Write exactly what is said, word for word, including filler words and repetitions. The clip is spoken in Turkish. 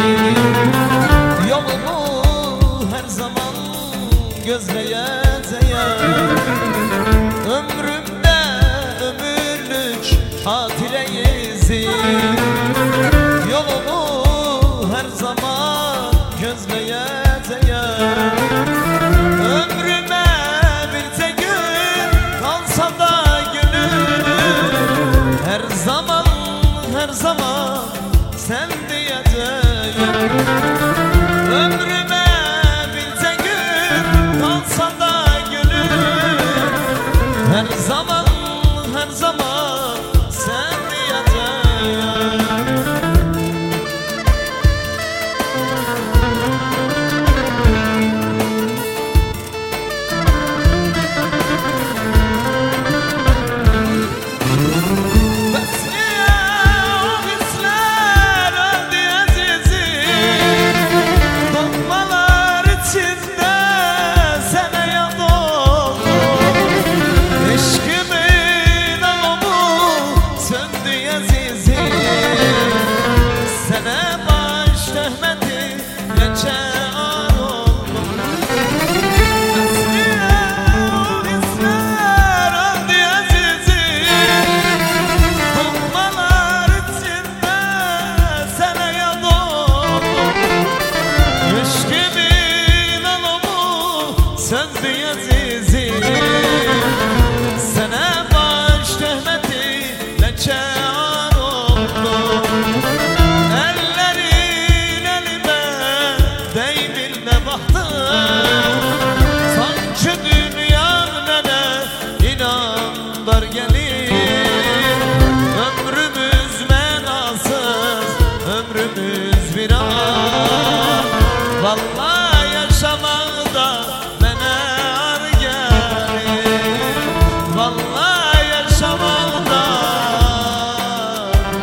Yolumu her zaman gözleyeceğim. Ömrümde ömürlük hatireyiz. Yolumu her zaman gözleyeceğim. Ömrüme bir tek gün kalsa da gönül, her zaman her zaman sen diyeceğim. Ömrüme bir tek gün kalsa da gönül, her zaman her zaman sen diyeceğim. Söndü azizim, sana baş töhmetiyle çare oldum. Ellerin elime değmine baktım, sanki dünya nene inandar gelir. Ömrümüz menasız, ömrümüz viran, vallahi